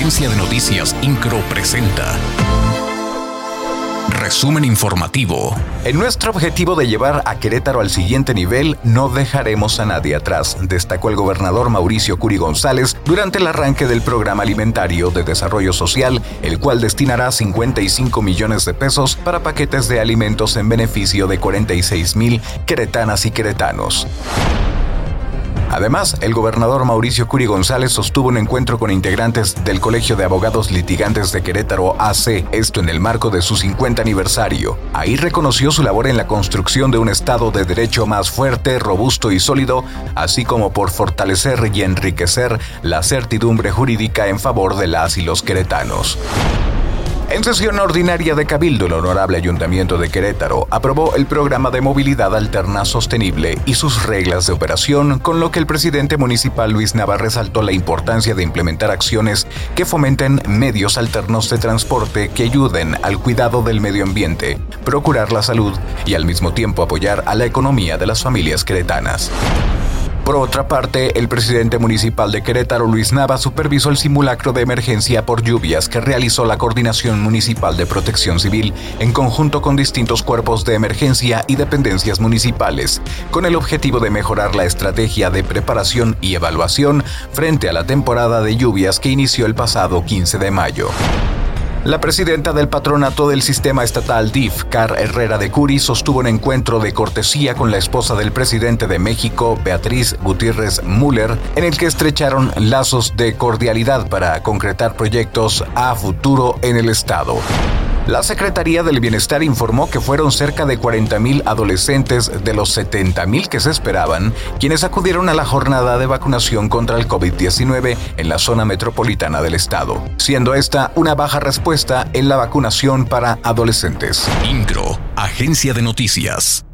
Agencia de Noticias Incro presenta Resumen informativo. En nuestro objetivo de llevar a Querétaro al siguiente nivel, no dejaremos a nadie atrás, destacó el gobernador Mauricio Curi González durante el arranque del Programa Alimentario de Desarrollo Social, el cual destinará 55 millones de pesos para paquetes de alimentos en beneficio de 46,000 queretanas y queretanos. Además, el gobernador Mauricio Curi González sostuvo un encuentro con integrantes del Colegio de Abogados Litigantes de Querétaro AC, esto en el marco de su 50 aniversario. Ahí reconoció su labor en la construcción de un Estado de Derecho más fuerte, robusto y sólido, así como por fortalecer y enriquecer la certidumbre jurídica en favor de las y los queretanos. En sesión ordinaria de Cabildo, el Honorable Ayuntamiento de Querétaro aprobó el Programa de Movilidad Alterna Sostenible y sus reglas de operación, con lo que el presidente municipal Luis Nava resaltó la importancia de implementar acciones que fomenten medios alternos de transporte que ayuden al cuidado del medio ambiente, procurar la salud y al mismo tiempo apoyar a la economía de las familias queretanas. Por otra parte, el presidente municipal de Querétaro, Luis Nava, supervisó el simulacro de emergencia por lluvias que realizó la Coordinación Municipal de Protección Civil en conjunto con distintos cuerpos de emergencia y dependencias municipales, con el objetivo de mejorar la estrategia de preparación y evaluación frente a la temporada de lluvias que inició el pasado 15 de mayo. La presidenta del patronato del sistema estatal DIF, Car Herrera de Curi, sostuvo un encuentro de cortesía con la esposa del presidente de México, Beatriz Gutiérrez Müller, en el que estrecharon lazos de cordialidad para concretar proyectos a futuro en el estado. La Secretaría del Bienestar informó que fueron cerca de 40,000 adolescentes de los 70,000 que se esperaban, quienes acudieron a la jornada de vacunación contra el COVID-19 en la zona metropolitana del estado, siendo esta una baja respuesta en la vacunación para adolescentes. Incro, Agencia de Noticias.